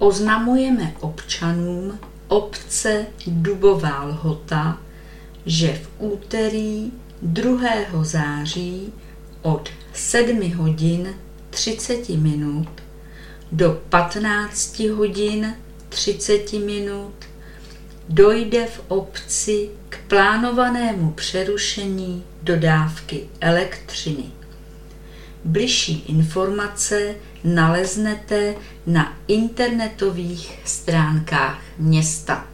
Oznamujeme občanům obce Dubová Lhota, že v úterý 2. září od 7 hodin 30 minut do 15 hodin 30 minut dojde v obci k plánovanému přerušení dodávky elektřiny. Bližší informace naleznete na internetových stránkách města.